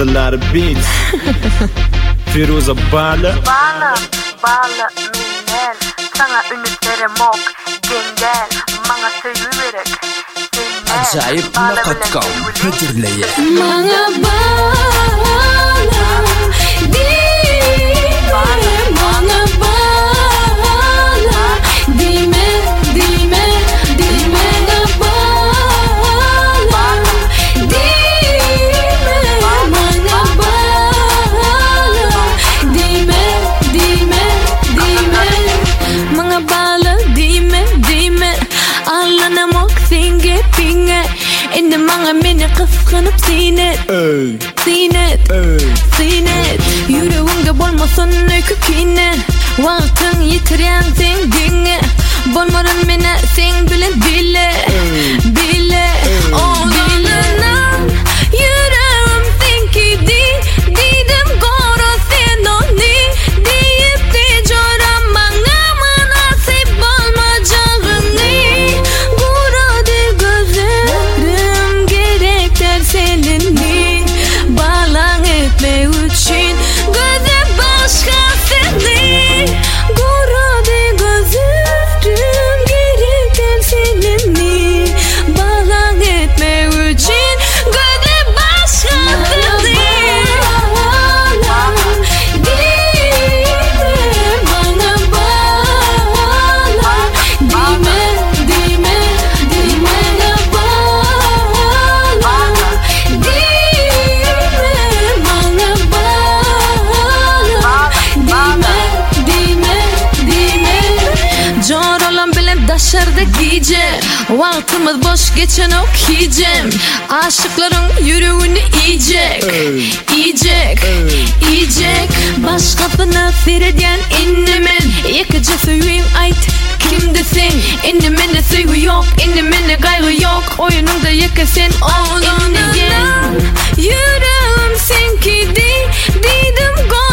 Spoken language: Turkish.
Balalar Beats Firuza Bala minel sana ünlüklere mok gengel Mana söyüverek Acayip nokatcom Hıdırlayı Mana bala Mana bala Dime Mana bala Dime Mana bala Dime Mga bala Dime Alla mok singe pinge Inne mga minne kıskanıp sinet Yüreğimde bolmasın öykükine Vaktın yitiren sen dinge Bolmarın mene sen bile Oğlanından yüreğim sen ki Didim gora sen oni Deyip de coram Bana nasip olmayacağını Gora de gözlerim Gerekler seninle Bağlan etme için Göze başka seni Gora de gözlerim Gerekler seninle Bağlan etme için Göze başka seni Bana bağla Dime Bana bağla Bana bağla Zor olan bilen daşarda giyeceğim Vaktimiz boş geçen okuyacağım Aşıkların yüreğini yiyecek Başkasına seyreden innemen Yıkıcı söyleyeyim ait kimdesin İnnemene sevgi yok İnnemene gayrı yok Oyununda yıkasın o inneyen Yüreğim sen ki Didim